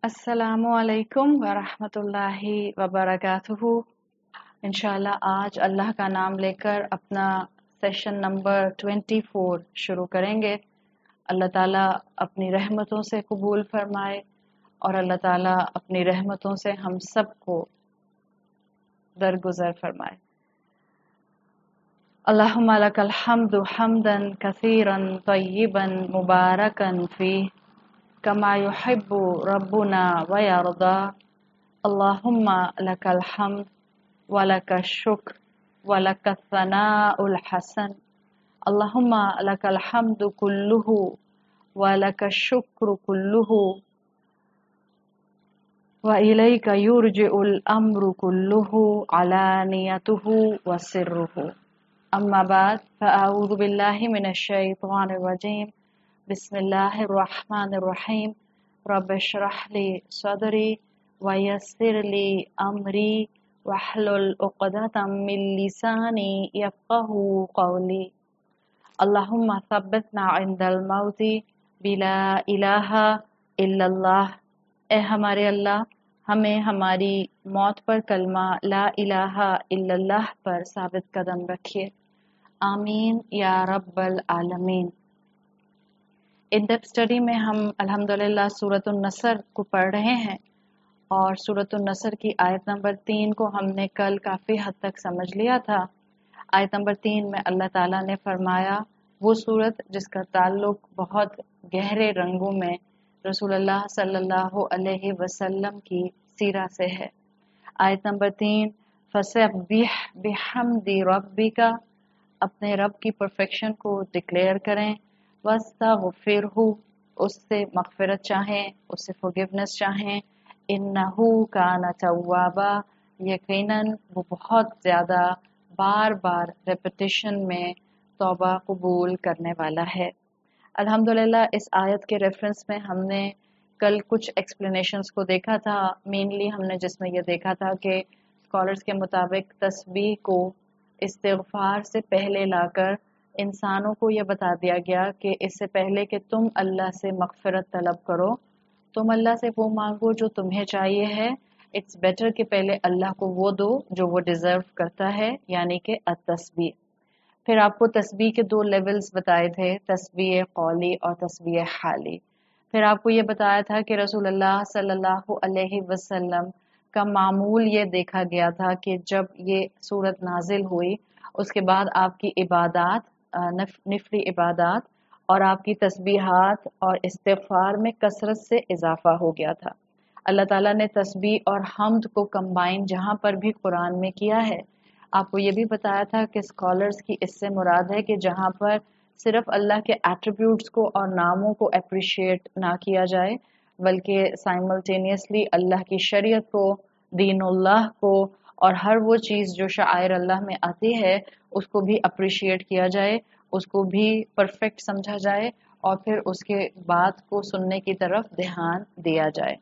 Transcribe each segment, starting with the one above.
अस्सलामु अलैकुम वरहमतुल्लाहि वबरकातुहू। इंशाल्लाह आज अल्लाह का नाम लेकर अपना सेशन नंबर 24 शुरू करेंगे। अल्लाह ताला अपनी रहमतों से कबूल फरमाए और अल्लाह ताला अपनी रहमतों से हम सबको दरगुजर फरमाए। अल्लाहुम्मा लकल हम्दु हम्दन कसीरन तय्यिबन मुबारकन फीह कमा युहिब्बु रब्बुना व यरदा। अल्लाहुम्मा लकल हम्द व लकश शुक्र व लकस सनाउल हसन। अल्लाहुम्मा लकल हम्दु कुल्लुहु व लकश शुक्र कुल्लुहु व इलैका युरजिउल अम्रु कुल्लुहु अलानियतुहु व सिर्रुहु। अम्मा बाद फ़अऊज़ु बिल्लाहि मिनश शैतानिर रजीम। बिस्मिल्लाहिर रहमानिर रहीम। रब्बि इश्रह ली सदरी व यस्सिर ली अमरी वहलुल उक़दतम मिन लिसानी यफ़क़हू क़ौली। अल्लाहुम्मा सब्बितना इंदल मौती बिला इलाहा इल्लल्लाह। ए हमारे अल्लाह, हमें हमारी मौत पर कलमा ला इलाहा इल्लल्लाह पर साबित कदम रखिए। आमीन या रब्बल आलमीन। इन डेप्थ स्टडी में हम अल्हम्दुलिल्लाह सूरतुन नसर को पढ़ रहे हैं और सूरतुन नसर की आयत नंबर 3 को हमने कल काफ़ी हद तक समझ लिया था। आयत नंबर 3 में अल्लाह ताला ने फरमाया वो सूरत जिसका ताल्लुक बहुत गहरे रंगों में रसूलुल्लाह सल्लल्लाहु अलैहि वसल्लम की सीरा से है। आयत नंबर 3, फसब्बिह बिहम्दि रब्बिका, अपने रब की परफेक्शन को डिक्लेयर करें। वस्तगफिरहु, उससे मगफिरत चाहें, उससे फॉरगिवनेस चाहें। इन्नहु काना तव्वाबा, यकीनन वो बहुत ज़्यादा बार बार रेपिटेशन में तौबा कबूल करने वाला है। अल्हम्दुलिल्लाह इस आयत के रेफरेंस में हमने कल कुछ एक्सप्लेनेशंस को देखा था। मेनली हमने जिसमें यह देखा था कि स्कॉलर्स के मुताबिक तस्बीह को इस्तिग़फ़ार से पहले लाकर इंसानों को यह बता दिया गया कि इससे पहले कि तुम अल्लाह से मग़फ़िरत तलब करो, तुम अल्लाह से वो मांगो जो तुम्हें चाहिए है। इट्स बेटर कि पहले अल्लाह को वो दो जो वो डिज़र्व करता है, यानी कि तस्बीह। फिर आपको तस्बीह के 2 लेवल्स बताए थे, तस्बीह कौली और तस्बीह हाली। फिर आपको ये बताया था कि रसूलुल्लाह सल्लल्लाहु अलैहि वसल्लम का मामूल ये देखा गया था कि जब ये सूरत नाजिल हुई उसके बाद आपकी इबादात, नफली इबादात और आपकी तस्बीहात और इस्तिग़फ़ार में कसरत से इजाफा हो गया था। अल्लाह ताला ने तस्बीह और हम्द को कंबाइन जहाँ पर भी कुरान में किया है। आपको ये भी बताया था कि स्कॉलर्स की इससे मुराद है कि जहाँ पर सिर्फ अल्लाह के एट्रीब्यूट्स को और नामों को अप्रिशिएट ना किया जाए, बल्कि साइमल्टेनियसली अल्लाह की शरीयत को, दीनुल्लाह को और हर वो चीज़ जो शायर अल्लाह में आती है उसको भी अप्रिशिएट किया जाए, उसको भी परफेक्ट समझा जाए और फिर उसके बाद को सुनने की तरफ ध्यान दिया जाए।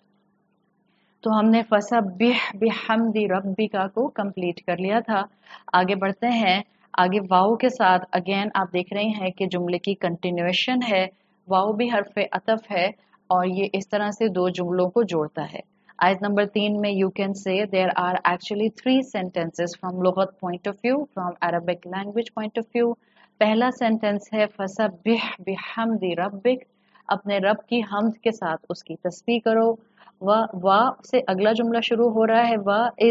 तो हमने फसब्बिह बिहम्दि रब्बिका को कंप्लीट कर लिया था। आगे बढ़ते हैं। आगे वाव के साथ अगेन आप देख रहे हैं कि जुमले की कंटिन्यूएशन है। वाव भी हर्फ़े अतफ है और ये इस तरह से 2 जुमलों को जोड़ता है। आयत नंबर 3 में you can say there are actually 3 sentences from लुगत point of view, from Arabic language point of view. पहला सेंटेंस है फसब्बिह बिहम्दि रब्बिक, अपने रब की हम्द के साथ उसकी तस्बीह करो। व से अगला जुमला शुरू हो रहा है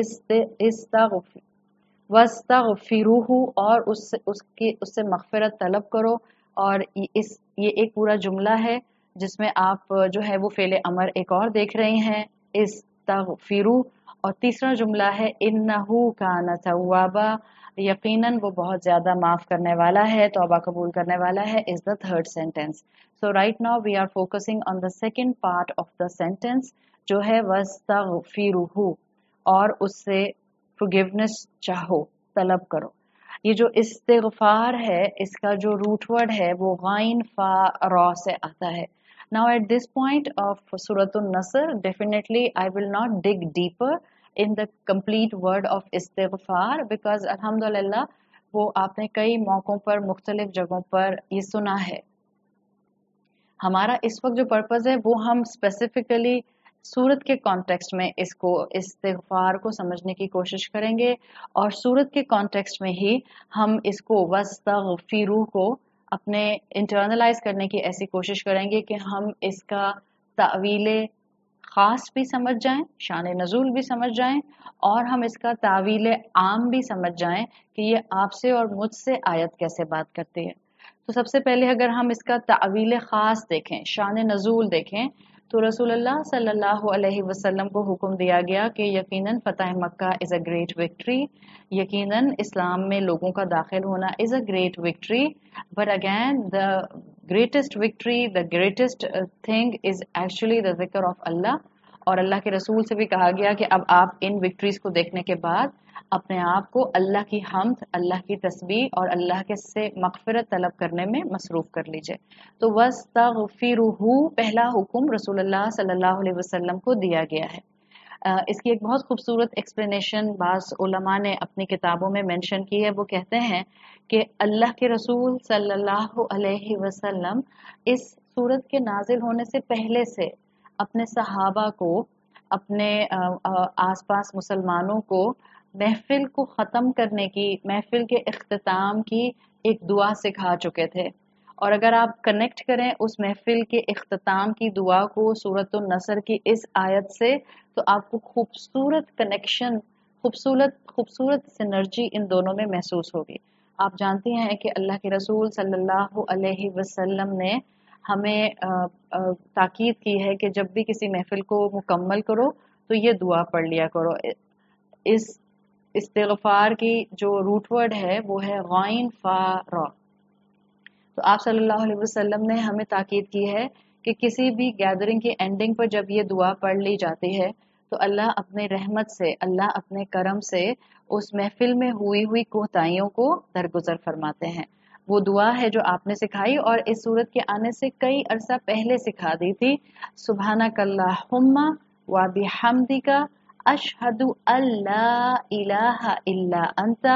वस्तगफिरूहु, और उससे मग़फ़िरत तलब करो। और ये एक पूरा जुमला है जिसमें आप जो है वो फ़ेल अमर एक और देख रहे हैं, इस्तगफिरू। और तीसरा जुमला है इन्नहु काना तव्वाबा, यकीनन वो बहुत ज़्यादा माफ़ करने वाला है, तौबा कबूल करने वाला है, is the third sentence. So right now we are focusing on the second part of the sentence जो है वस्तगफिरूहु, और उससे फॉरगिवनेस चाहो, तलब करो। ये जो इस्तिग़फ़ार है इसका जो रूट वर्ड है वो गाइन फा रॉ से आता है। Now at this point of Suratul Nasr, definitely I will not dig deeper in the complete word of istighfar because alhamdulillah वो आपने कई मौकों पर मुख्तलिफ जगहों पर ये सुना है। हमारा इस वक्त जो पर्पज़ है वो हम स्पेसिफिकली सूरत के कॉन्टेक्स्ट में इसको इस्तिग़फ़ार को समझने की कोशिश करेंगे और सूरत के कॉन्टेक्स्ट में ही हम इसको वस्तग़फ़िरू को अपने इंटरनलाइज करने की ऐसी कोशिश करेंगे कि हम इसका तावील ख़ास भी समझ जाएं, शान नज़ूल भी समझ जाएं और हम इसका तावील आम भी समझ जाएं कि ये आपसे और मुझसे आयत कैसे बात करती है। तो सबसे पहले अगर हम इसका तावील ख़ास देखें, शान नज़ूल देखें, तो रसूलुल्लाह सल्लल्लाहु अलैहि वसल्लम को हुक्म दिया गया कि यकीनन फ़तह मक्का इज़ अ ग्रेट विक्ट्री, यकीनन इस्लाम में लोगों का दाखिल होना is a great victory, but again the greatest victory, the greatest thing is actually the ज़िक्र ऑफ अल्लाह। और अल्लाह के रसूल से भी कहा गया कि अब आप इन विक्ट्रीज को देखने के बाद अपने आप को अल्लाह की हम्द, अल्लाह की तस्बीह और अल्लाह के से मग़फ़िरत तलब करने में मसरूफ़ कर लीजिए। तो वस्तग़फ़िरूहु पहला हुक्म रसूलुल्लाह सल्लल्लाहु अलैहि वसल्लम को दिया गया है। इसकी एक बहुत खूबसूरत एक्सप्लेनेशन बाज़ उलमा ने अपनी किताबों में मेंशन की है। वो कहते हैं कि अल्लाह के रसूल सल्लल्लाहु अलैहि वसल्लम इस सूरत के नाजिल होने से पहले से अपने सहाबा को, अपने आसपास मुसलमानों को महफिल को ख़त्म करने की, महफिल के इख्तिताम की एक दुआ सिखा चुके थे। और अगर आप कनेक्ट करें उस महफिल के इख्तिताम की दुआ को सूरतुन नसर की इस आयत से, तो आपको खूबसूरत कनेक्शन, खूबसूरत सिनर्जी इन दोनों में महसूस होगी। आप जानती हैं कि अल्लाह के रसूल सल्लल्लाहु अलैहि वसल्लम ने हमें ताकीद की है कि जब भी किसी महफिल को मुकम्मल करो तो ये दुआ पढ़ लिया करो। इस इस्तिग़फ़ार की जो रूट वर्ड है वो है ग़ाइन फ़ा रा। तो आप सल्लल्लाहु अलैहि वसल्लम ने हमें ताकीद की है कि किसी भी गैदरिंग की एंडिंग पर जब ये दुआ पढ़ ली जाती है तो अल्लाह अपने रहमत से, अल्लाह अपने करम से उस महफिल में हुई कोताहियों को दरगुजर फरमाते हैं। वो दुआ है जो आपने सिखाई और इस सूरत के आने से कई अरसा पहले सिखा दी थी। सुब्हानकल्लाहुम्मा व बिहम्दिका अशहदु अल्ला इलाहा इल्ला अंता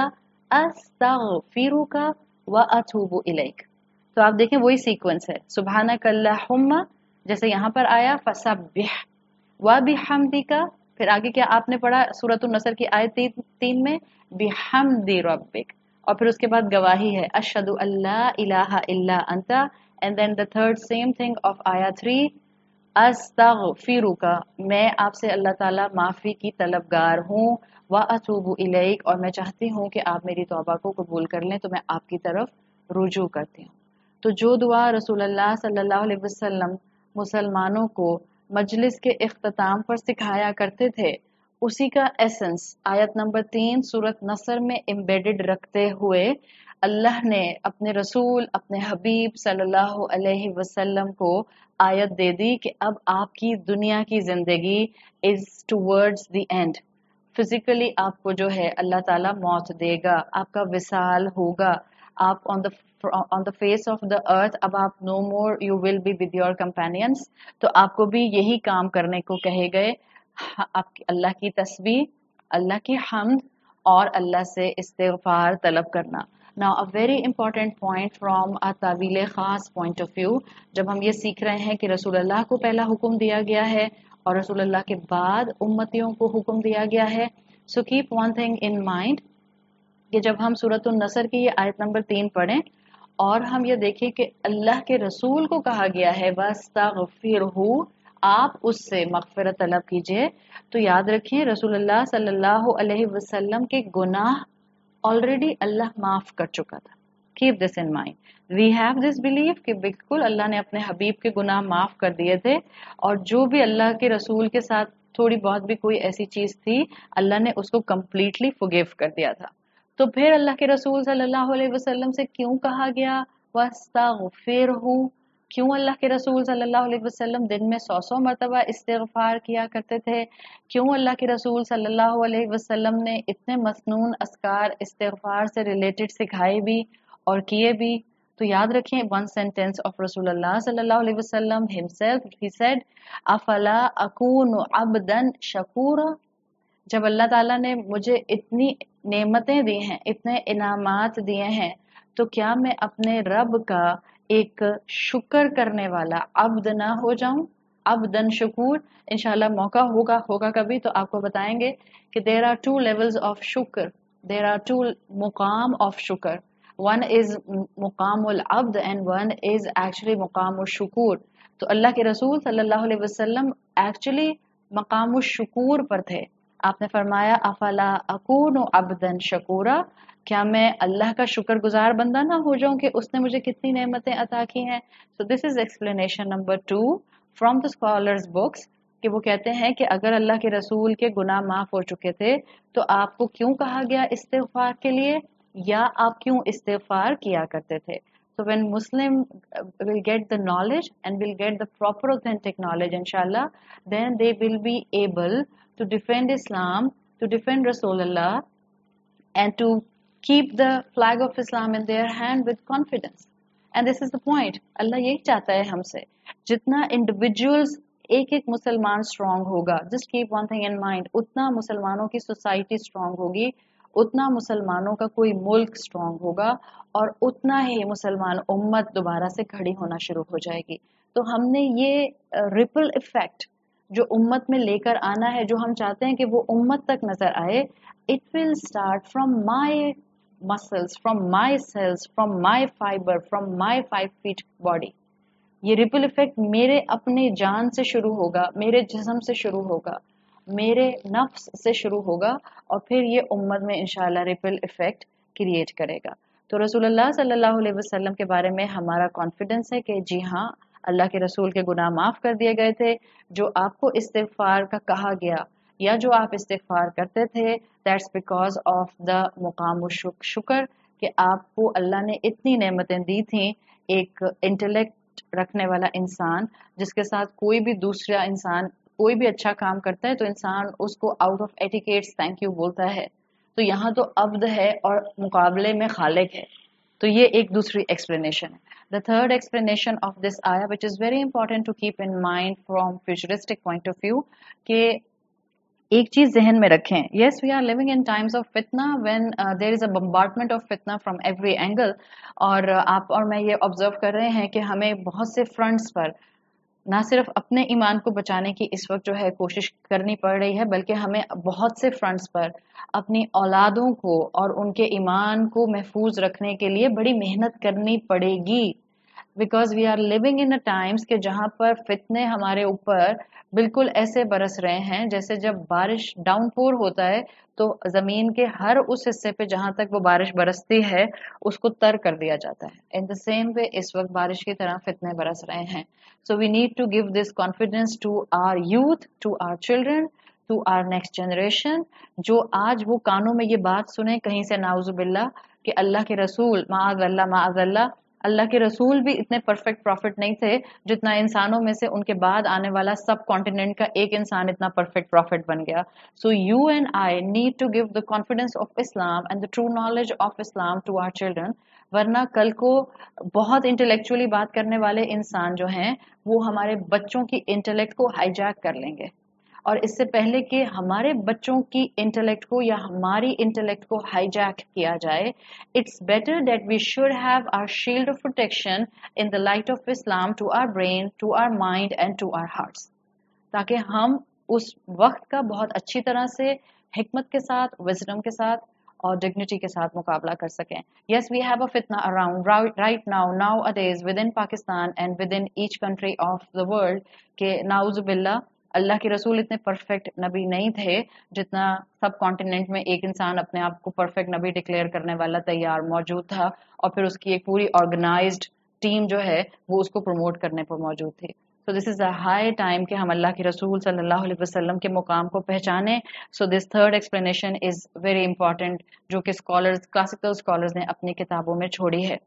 अस्तगफिरुका व अतूबु इलैक। तो आप देखें वही सीक्वेंस है, सुब्हानकल्लाहुम्मा जैसे यहाँ पर आया फसब्बिह व बिहम्दिका, फिर आगे क्या आपने पढ़ा सूरतुन नसर की आयत 3 में बिहम्दि रब्बिक, और फिर उसके बाद गवाही है अशहदु अल्ला इलाहा इल्ला अंता, and then the third same thing of आया 3 अस्तगफिरुका, मैं आपसे अल्लाह ताला माफ़ी की तलबगार हूँ, व अतूबु इलैक, और मैं चाहती हूँ कि आप मेरी तौबा को कबूल कर लें, तो मैं आपकी तरफ रुजू करती हूँ। तो जो दुआ रसूलुल्लाह सल्लल्लाहु अलैहि वसल्लम मुसलमानों को मजलिस के इख्तिताम पर सिखाया करते थे, उसी का एसेंस आयत नंबर 3 सूरत नसर में एम्बेडेड रखते हुए अल्लाह ने अपने रसूल, अपने हबीब सल्लल्लाहु अलैहि वसल्लम को आयत दे दी कि अब आपकी दुनिया की जिंदगी is towards the end. Physically आपको जो है अल्लाह ताला मौत देगा, आपका विसाल होगा, आप on the face of the earth, अब आप no more you will be with your companions. तो आपको भी यही काम करने को कहे गए, आप अल्लाह की तस्बीह, अल्लाह की हम्द और अल्लाह से इस्तिग़फ़ार तलब करना। Now a very important point from a तावील खास पॉइंट ऑफ व्यू, जब हम ये सीख रहे हैं कि रसूलुल्लाह को पहला हुक्म दिया गया है और रसूलुल्लाह के बाद उम्मतियों को हुक्म दिया गया है, so keep one thing in mind कि जब हम सूरतुन नसर की ये आयत नंबर 3 पढ़ें और हम ये देखें कि अल्लाह के रसूल को कहा गया है वस्तगफिरहु, आप उससे मग़फ़िरत तलब कीजिए, तो याद रखिए रसूलुल्लाह सल्लल्लाहु अलैहि वसल्लम के गुनाह ऑलरेडी अल्लाह माफ कर चुका था। Keep this in mind, we have this believe कि बिल्कुल अल्लाह ने अपने हबीब के गुनाह माफ कर दिए थे, और जो भी अल्लाह के रसूल के साथ थोड़ी बहुत भी कोई ऐसी चीज थी, अल्लाह ने उसको कम्प्लीटली फॉरगिव कर दिया था। तो फिर अल्लाह के रसूल सल्लल्लाहु अलैहि वसल्लम से क्यों कहा गया वस्तगफिरहु, क्यों अल्लाह के रसूल सल्लल्लाहु अलैहि वसल्लम दिन में 100 मरतबा इस्तिग़फ़ार किया करते थे, क्यों अल्लाह के रसूल सल्लल्लाहु अलैहि वसल्लम ने इतने मसनून अस्कार इस्तिग़फ़ार से रिलेटेड सिखाए भी और किए भी। तो याद रखें वन सेंटेंस ऑफ रसूलुल्लाह सल्लल्लाहु अलैहि वसल्लम हिमसेल्फ, ही सेड अफला अकूनु अब्दन शकूरा, जब अल्लाह ताला ने मुझे इतनी नेमतें दी हैं, इतने इनामात दिए हैं, तो क्या मैं अपने रब का एक शुक्र करने वाला अब्द ना हो जाऊं। عبدن شکور. انشاءاللہ موقع ہوگا کبھی تو آپ کو بتائیں گے کہ there are two levels of شکر, there are two مقام of شکر. One is مقام العبد and one is actually مقام الشکور. تو اللہ کے رسول صلی اللہ علیہ وسلم ایکچولی مقام الشکور پر تھے. آپ نے فرمایا افلا اکون عبدن شکورا, کیا میں اللہ کا شکر گزار بندہ نہ ہو جاؤں کہ اس نے مجھے کتنی نعمتیں عطا کی ہیں. So this is explanation number 2 from the scholars books, کہ وہ کہتے ہیں کہ اگر اللہ کے رسول کے گناہ معاف ہو چکے تھے تو آپ کو کیوں کہا گیا استغفار کے لیے, یا آپ کیوں استغفار کیا کرتے تھے. So when Muslim will get the knowledge and will get the proper authentic knowledge inshallah, then they will be able to defend Islam, to defend Rasulullah, and to keep the flag of Islam in their hand with confidence. And this is the point. اللہ یہی چاہتا ہے ہم سے, جتنا individuals ایک ایک مسلمان strong ہوگا, just keep one thing in mind, اتنا مسلمانوں کی society strong ہوگی, اتنا مسلمانوں کا کوئی ملک strong ہوگا, اور اتنا ہی مسلمان امت دوبارہ سے کھڑی ہونا شروع ہو جائے گی. تو ہم نے یہ ripple effect جو امت میں لے کر آنا ہے, جو ہم چاہتے ہیں کہ وہ امت تک نظر آئے, it will start from my muscles, from my cells, from my fiber, from my 5 feet body. یہ ریپل افیکٹ میرے اپنے جان سے شروع ہوگا, میرے جسم سے شروع ہوگا, میرے نفس سے شروع ہوگا, اور پھر یہ امت میں انشاءاللہ ریپل افیکٹ کریٹ کرے گا. تو رسول اللہ صلی اللہ علیہ وسلم کے بارے میں ہمارا کانفیڈنس ہے کہ جی ہاں, اللہ کے رسول کے گناہ معاف کر دیے گئے تھے. جو آپ کو استغفار کا کہا گیا یا جو آپ استغفار کرتے تھے, دیٹس بیکاز آف دا مقام شکر, کہ آپ کو اللہ نے اتنی نعمتیں دی تھیں. ایک انٹلیکٹ رکھنے والا انسان جس کے ساتھ کوئی بھی دوسرا انسان کوئی بھی اچھا کام کرتا ہے تو انسان اس کو out of etiquettes thank you بولتا ہے, تو یہاں تو عبد ہے اور مقابلے میں خالق ہے. تو یہ ایک دوسری ایکسپلینیشن ہے. The third explanation of this ayah, which is very important to keep in mind from futuristic point of view, کہ ایک چیز ذہن میں رکھیں. Yes, we are living in times of fitna when there is a bombardment of fitna from every angle. اور آپ اور میں یہ آبزرو کر رہے ہیں کہ ہمیں بہت سے فرنٹس پر نہ صرف اپنے ایمان کو بچانے کی اس وقت جو ہے کوشش کرنی پڑ رہی ہے, بلکہ ہمیں بہت سے فرنٹس پر اپنی اولادوں کو اور ان کے ایمان کو محفوظ رکھنے کے لیے بڑی محنت کرنی پڑے گی. Because we are living in times کہ جہاں پر فتنے ہمارے اوپر بالکل ایسے برس رہے ہیں جیسے جب بارش ڈاؤن پور ہوتا ہے تو زمین کے ہر اس حصے پہ جہاں تک وہ بارش برستی ہے اس کو تر کر دیا جاتا ہے. ان دا سیم وے اس وقت بارش کی طرح فتنے برس رہے ہیں. So we need to give this confidence to our youth, to our children, to our next generation, جو آج وہ کانوں میں یہ بات سنیں کہیں سے نعوذ باللہ کہ اللہ کے رسول معاذ اللہ, اللہ کے رسول بھی اتنے پرفیکٹ پروفٹ نہیں تھے جتنا انسانوں میں سے ان کے بعد آنے والا سب کانٹیننٹ کا ایک انسان اتنا پرفیکٹ پروفٹ بن گیا. So you and I need to give the confidence of Islam and the true knowledge of Islam to our children, ورنہ کل کو بہت انٹلیکچولی بات کرنے والے انسان جو ہیں وہ ہمارے بچوں کی انٹلیکٹ کو ہائی جیک کر لیں گے. اور اس سے پہلے کہ ہمارے بچوں کی انٹلیکٹ کو یا ہماری انٹلیکٹ کو ہائی جیک کیا جائے, it's better that we should have our shield of protection in the light of Islam to our brain, to our mind and to our hearts, تاکہ ہم اس وقت کا بہت اچھی طرح سے حکمت کے ساتھ, وزڈم کے ساتھ اور ڈگنیٹی کے ساتھ مقابلہ کر سکیں. یس وی ہیو اے فتنہ around right now it is within Pakistan and within each country of the world کہ نعوذ باللہ اللہ کے رسول اتنے پرفیکٹ نبی نہیں تھے جتنا سب کانٹیننٹ میں ایک انسان اپنے آپ کو پرفیکٹ نبی ڈکلیئر کرنے والا تیار موجود تھا, اور پھر اس کی ایک پوری آرگنائزڈ ٹیم جو ہے وہ اس کو پروموٹ کرنے پر موجود تھی. سو دس از اے ہائی ٹائم کہ ہم اللہ کے رسول صلی اللہ علیہ وسلم کے مقام کو پہچانیں. So this third explanation is very important, جو کہ کلاسیکل اسکالرز نے اپنی کتابوں میں چھوڑی ہے.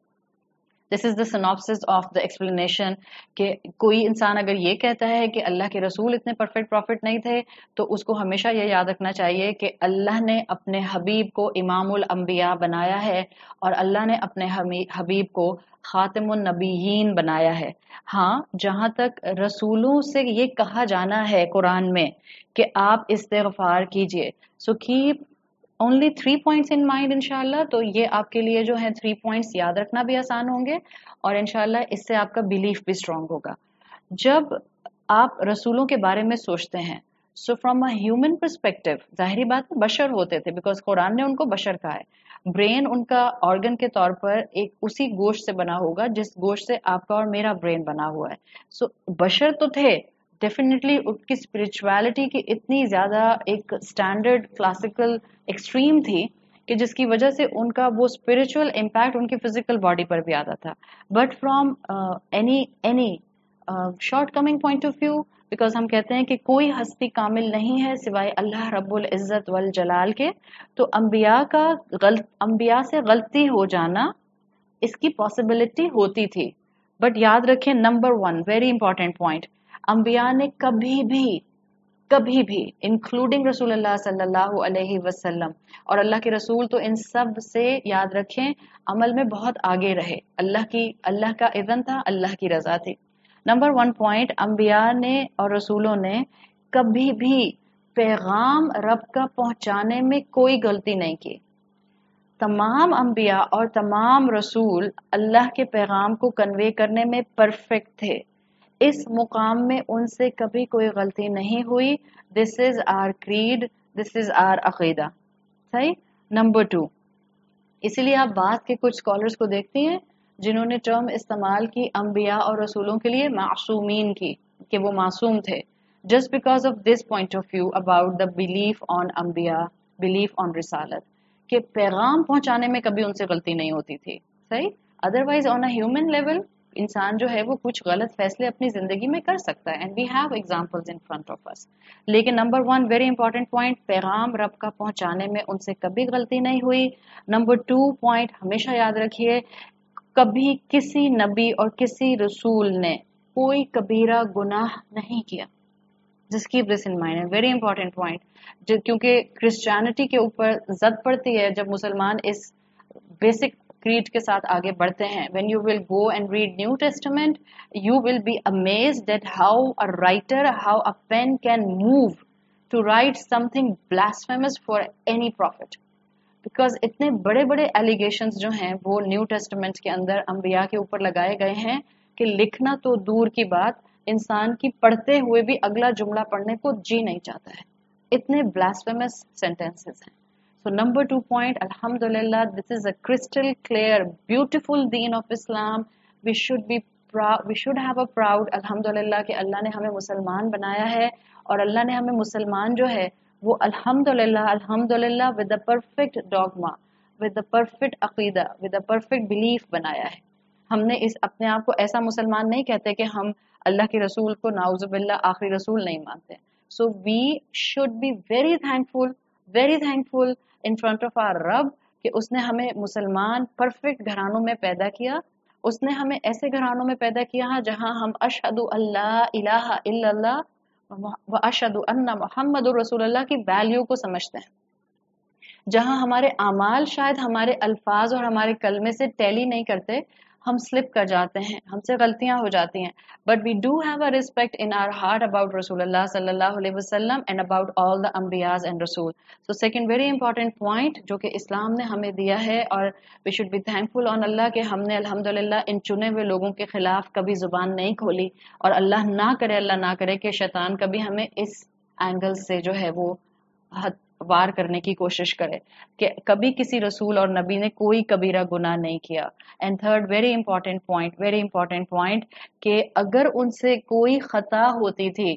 دس is the سنopsis of the explanation کہ کوئی انسان اگر یہ کہتا ہے کہ اللہ کے رسول اتنے پرفیکٹ پروفٹ نہیں تھے تو اس کو ہمیشہ یہ یاد رکھنا چاہیے کہ اللہ نے اپنے حبیب کو امام الانبیاء بنایا ہے اور اللہ نے اپنے حبیب کو خاتم النبیین بنایا ہے. ہاں, جہاں تک رسولوں سے یہ کہا جانا ہے قرآن میں کہ آپ استغفار کیجئے, so keep only 3 points in mind انشاءاللہ. تو یہ آپ کے لیے جو ہیں 3 points یاد رکھنا بھی آسان ہوں گے, اور انشاءاللہ اس سے آپ کا بلیف بھی اسٹرانگ ہوگا. جب آپ رسولوں کے بارے میں سوچتے ہیں. So from a human perspective ظاہری بات بشر ہوتے تھے بیکاز قرآن نے ان کو بشر کہا ہے. برین ان کا آرگن کے طور پر ایک اسی گوشت سے بنا ہوگا جس گوشت سے آپ کا اور میرا برین بنا ہوا ہے. سو بشر تو تھے ڈیفینیٹلی. ان کی اسپرچویلٹی کی اتنی زیادہ ایک اسٹینڈرڈ کلاسیکل ایکسٹریم تھی کہ جس کی وجہ سے ان کا وہ اسپرچل امپیکٹ ان کی فزیکل باڈی پر بھی آتا تھا. But from any shortcoming point of view because ہم کہتے ہیں کہ کوئی ہستی کامل نہیں ہے سوائے اللہ رب العزت والجلال کے. تو انبیاء سے غلطی ہو جانا اس کی پاسبلٹی ہوتی تھی. بٹ یاد رکھیں نمبر 1 ویری امپورٹنٹ پوائنٹ, انبیاء نے کبھی بھی انکلوڈنگ رسول اللہ صلی اللہ علیہ وسلم اور اللہ کے رسول تو ان سب سے یاد رکھیں عمل میں بہت آگے رہے. اللہ کا اذن تھا, اللہ کی رضا تھی. نمبر 1 پوائنٹ, انبیاء نے اور رسولوں نے کبھی بھی پیغام رب کا پہنچانے میں کوئی غلطی نہیں کی. تمام انبیاء اور تمام رسول اللہ کے پیغام کو کنوے کرنے میں پرفیکٹ تھے. اس مقام میں ان سے کبھی کوئی غلطی نہیں ہوئی. دس از آر کریڈ, دس از آر عقیدہ. صحیح. نمبر 2, اسی لیے آپ بعد کے کچھ اسکالرس کو دیکھتی ہیں جنہوں نے ٹرم استعمال کی انبیاء اور رسولوں کے لیے معصومین کی, کہ وہ معصوم تھے. Just because of this point of view about the belief on انبیاء, بلیف آن رسالت, کہ پیغام پہنچانے میں کبھی ان سے غلطی نہیں ہوتی تھی. صحیح. Otherwise on a human level انسان جو ہے وہ کچھ غلط فیصلے اپنی زندگی میں کر سکتا ہے, and we have examples in front of us. لیکن نمبر 1 ویری امپورٹنٹ پوائنٹ, پیغام رب کا پہنچانے میں ان سے کبھی غلطی نہیں ہوئی. نمبر 2 پوائنٹ ہمیشہ یاد رکھیے, کبھی کسی نبی اور کسی رسول نے کوئی کبیرہ گناہ نہیں کیا. جس کی this in mind, very important point, کیونکہ کرسچینٹی کے اوپر زد پڑتی ہے جب مسلمان اس بیسک کریڈ کے ساتھ آگے بڑھتے ہیں. when you will go and read New Testament you will be amazed at how a writer, how a pen can move to write something blasphemous for any prophet. Because اتنے بڑے بڑے ایلیگیشنز جو ہیں وہ نیو ٹیسٹمنٹ کے اندر انبیاء کے اوپر لگائے گئے ہیں کہ لکھنا تو دور کی بات, انسان کی پڑھتے ہوئے بھی اگلا جملہ پڑھنے کو جی نہیں چاہتا ہے, اتنے بلاسفیمس سینٹینسز ہیں. So number 2 point, alhamdulillah, this is a crystal clear, beautiful deen of Islam. We should be proud, we should have a proud, alhamdulillah, کہ اللہ نے ہمیں مسلمان بنایا ہے, اور اللہ نے ہمیں مسلمان جو ہے وہ الحمدللہ with the perfect dogma, with the perfect عقیدہ, with the perfect belief بنایا ہے. ہم نے اپنے آپ کو ایسا مسلمان نہیں کہتے کہ ہم اللہ کے رسول کو نعوذ باللہ آخری رسول نہیں مانتے. So we should be very thankful in front of our رب کہ اس نے ہمیں مسلمان پرفیکٹ گھرانوں میں پیدا کیا. اس نے ہمیں ایسے گھرانوں میں پیدا کیا جہاں ہم اشہد اللہ الہ الا اللہ و اشہد ان محمد رسول اللہ کی ویلیو کو سمجھتے ہیں, جہاں ہمارے اعمال شاید ہمارے الفاظ اور ہمارے کلمے سے ٹیلی نہیں کرتے, ہم سلپ کر جاتے ہیں, ہم سے غلطیاں ہو جاتی ہیں, but we do have a respect in our heart about رسول اللہ صلی اللہ علیہ وسلم اینڈ اباؤٹ آل دا انبیاز اینڈ رسول. So second very important point جو کہ اسلام نے ہمیں دیا ہے, اور we should be thankful on Allah کہ ہم نے الحمدللہ ان چنے ہوئے لوگوں کے خلاف کبھی زبان نہیں کھولی, اور اللہ نہ کرے کہ شیطان کبھی ہمیں اس اینگل سے جو ہے وہ وار کرنے کی کوشش کرے کہ کبھی کسی رسول اور نبی نے کوئی کبیرہ گناہ نہیں کیا. And third very important point کہ اگر ان سے کوئی خطا ہوتی تھی,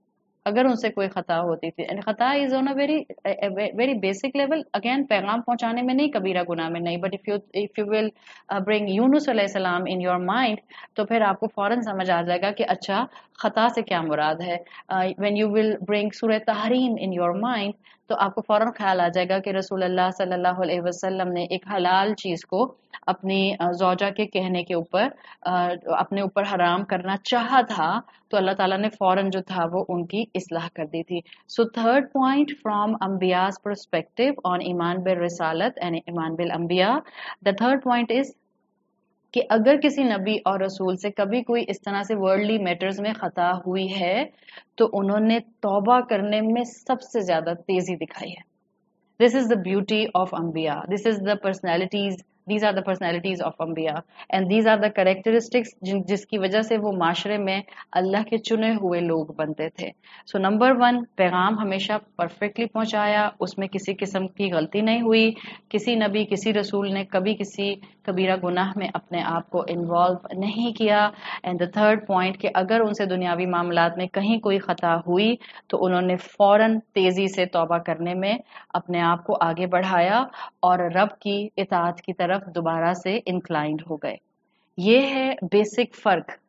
اینڈ خطا is on a very basic level, again پیغام پہنچانے میں نہیں, کبیرہ گناہ میں نہیں, but if you will bring یونس علیہ السلام in your mind تو پھر آپ کو فوراً سمجھ آ جائے گا کہ اچھا خطا سے کیا مراد ہے. when you will bring سورہ تحریم in your mind تو آپ کو فوراً خیال آ جائے گا کہ رسول اللہ صلی اللہ علیہ وسلم نے ایک حلال چیز کو اپنی زوجہ کے کہنے کے اوپر اپنے اوپر حرام کرنا چاہا تھا, تو اللہ تعالیٰ نے فوراً جو تھا وہ ان کی اصلاح کر دی تھی. سو تھرڈ پوائنٹ فرام انبیاز پرسپیکٹو آن ایمان بالرسالت اینڈ ایمان بالانبیاء, دا تھرڈ پوائنٹ از کہ اگر کسی نبی اور رسول سے کبھی کوئی اس طرح سے ورلڈلی میٹرز میں خطا ہوئی ہے تو انہوں نے توبہ کرنے میں سب سے زیادہ تیزی دکھائی ہے. دس از دا بیوٹی آف انبیاء, this is the personalities these are the personalities of انبیاء and these are the characteristics جس کی وجہ سے وہ معاشرے میں اللہ کے چنے ہوئے لوگ بنتے تھے. سو نمبر 1، پیغام ہمیشہ پرفیکٹلی پہنچایا، اس میں کسی قسم کی غلطی نہیں ہوئی، کسی نبی کسی رسول نے کبھی کسی کبیرہ گناہ میں اپنے آپ کو انوالو نہیں کیا. اینڈ دا تھرڈ پوائنٹ کہ اگر ان سے دنیاوی معاملات میں کہیں کوئی خطا ہوئی تو انہوں نے فوراً تیزی سے توبہ کرنے میں اپنے آپ کو آگے بڑھایا اور رب کی اطاعت کی طرف دوبارہ سے انکلائنڈ ہو گئے. یہ ہے بیسک فرق